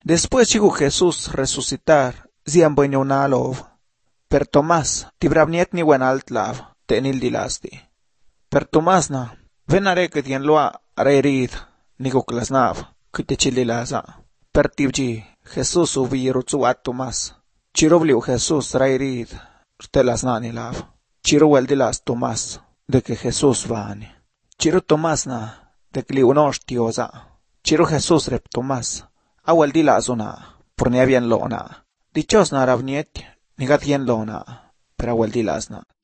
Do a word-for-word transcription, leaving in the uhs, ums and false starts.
Después chigu Jesús resucitar, zian bueño na lov. Per Tomás, tibrabniet ni wen alt lav, tenil dilasti. Per Tomás na, venare que dien loa arerid, ni guklasnav, que te chililaza. Per tibji, Jesús ubi rutsuat Tomás. Chirobliu Jesús rairid, stelas nani lav. Chiro weldilas Tomás, de que Jesús vani. Chiro Tomás na, de que li unosh tioza. Chiro Jesús rep Tomás, awel dilas una, por ni habían lona. Dichos na rabniet, ni gatien lona, pero awel dilas na.